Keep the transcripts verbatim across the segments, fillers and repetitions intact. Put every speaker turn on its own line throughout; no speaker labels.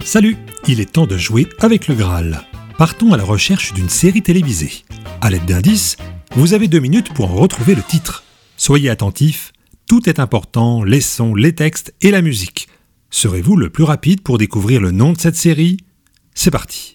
Salut, il est temps de jouer avec le Graal. Partons à la recherche d'une série télévisée. À l'aide d'indices, vous avez deux minutes pour en retrouver le titre. Soyez attentifs, tout est important, les sons, les textes et la musique. Serez-vous le plus rapide pour découvrir le nom de cette série ? C'est parti.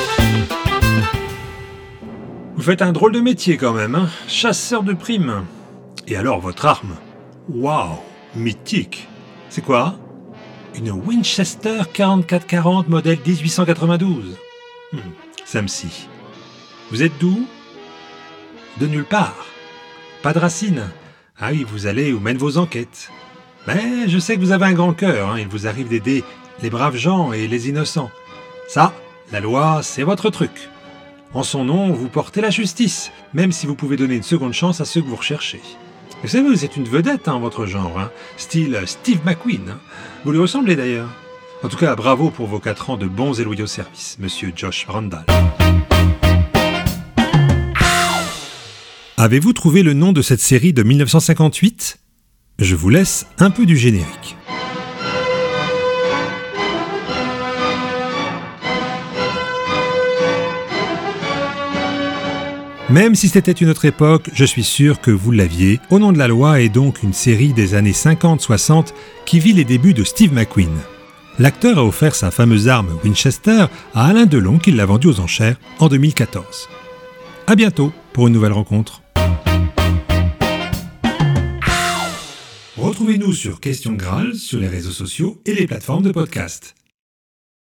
Vous faites un drôle de métier quand même, hein ? Chasseur de primes. Et alors votre arme ? Waouh, mythique. C'est quoi ? Une Winchester quarante-quatre quarante modèle dix-huit cent quatre-vingt-douze. Hmm, ça me scie. Vous êtes d'où ? De nulle part. Pas de racines. Ah oui, vous allez où mènent vos enquêtes. Mais je sais que vous avez un grand cœur, hein. Il vous arrive d'aider les braves gens et les innocents. Ça, la loi, c'est votre truc. En son nom, vous portez la justice, même si vous pouvez donner une seconde chance à ceux que vous recherchez. Vous savez, vous êtes une vedette en hein, votre genre, hein, style Steve McQueen. Hein. Vous lui ressemblez d'ailleurs. En tout cas, bravo pour vos quatre ans de bons et loyaux services, monsieur Josh Brandal. Avez-vous trouvé le nom de cette série de dix-neuf cent cinquante-huit ? Je vous laisse un peu du générique. Même si c'était une autre époque, je suis sûr que vous l'aviez. Au nom de la loi est donc une série des années cinquante soixante qui vit les débuts de Steve McQueen. L'acteur a offert sa fameuse arme Winchester à Alain Delon qui l'a vendue aux enchères en deux mille quatorze. À bientôt pour une nouvelle rencontre. Retrouvez-nous sur Question Graal sur les réseaux sociaux et les plateformes de podcast.